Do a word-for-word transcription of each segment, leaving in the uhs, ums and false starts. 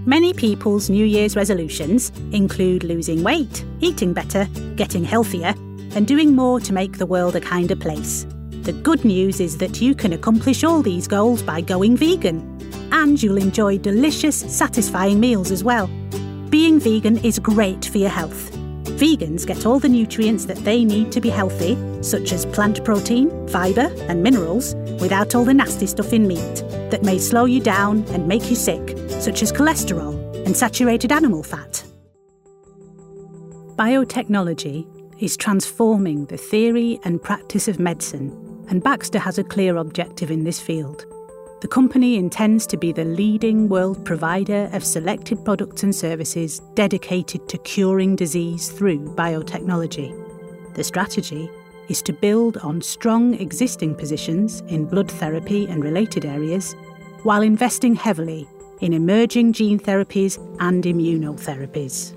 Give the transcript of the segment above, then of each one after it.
Many people's New Year's resolutions include losing weight, eating better, getting healthier, and doing more to make the world a kinder place. The good news is that you can accomplish all these goals by going vegan. And you'll enjoy delicious, satisfying meals as well. Being vegan is great for your health. Vegans get all the nutrients that they need to be healthy, such as plant protein, fibre and minerals, without all the nasty stuff in meat that may slow you down and make you sick, such as cholesterol and saturated animal fat. Biotechnology is transforming the theory and practice of medicine, and Baxter has a clear objective in this field. The company intends to be the leading world provider of selected products and services dedicated to curing disease through biotechnology. The strategy is to build on strong existing positions in blood therapy and related areas, while investing heavily in emerging gene therapies and immunotherapies.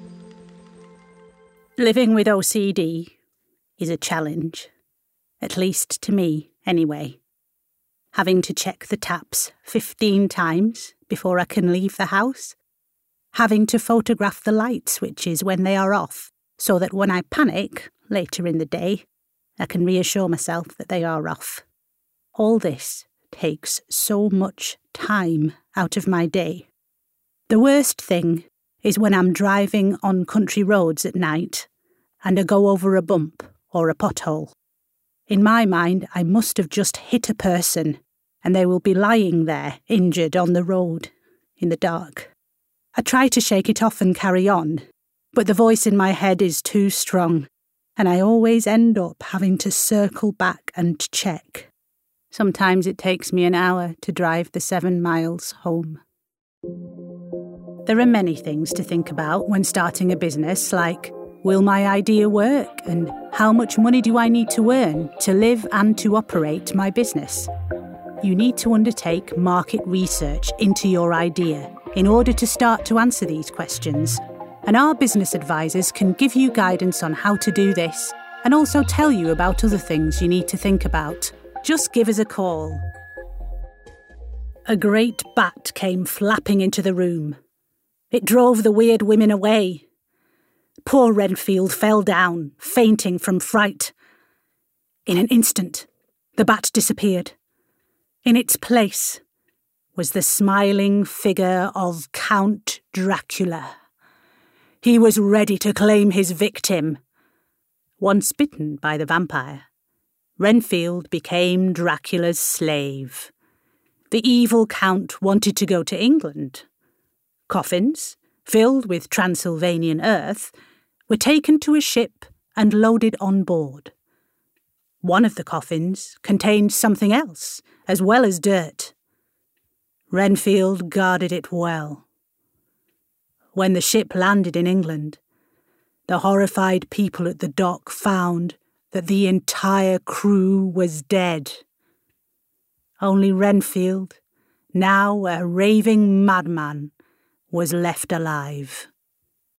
Living with O C D is a challenge, at least to me anyway. Having to check the taps fifteen times before I can leave the house. Having to photograph the light switches when they are off, so that when I panic later in the day, I can reassure myself that they are off. All this takes so much time out of my day. The worst thing is when I'm driving on country roads at night and I go over a bump or a pothole. In my mind, I must have just hit a person, and they will be lying there, injured on the road, in the dark. I try to shake it off and carry on, but the voice in my head is too strong, and I always end up having to circle back and check. Sometimes it takes me an hour to drive the seven miles home. There are many things to think about when starting a business, like, will my idea work, and how much money do I need to earn to live and to operate my business? You need to undertake market research into your idea in order to start to answer these questions. And our business advisors can give you guidance on how to do this and also tell you about other things you need to think about. Just give us a call. A great bat came flapping into the room. It drove the weird women away. Poor Renfield fell down, fainting from fright. In an instant, the bat disappeared. In its place was the smiling figure of Count Dracula. He was ready to claim his victim. Once bitten by the vampire, Renfield became Dracula's slave. The evil Count wanted to go to England. Coffins, filled with Transylvanian earth, were taken to a ship and loaded on board. One of the coffins contained something else, as well as dirt. Renfield guarded it well. When the ship landed in England, the horrified people at the dock found that the entire crew was dead. Only Renfield, now a raving madman, was left alive.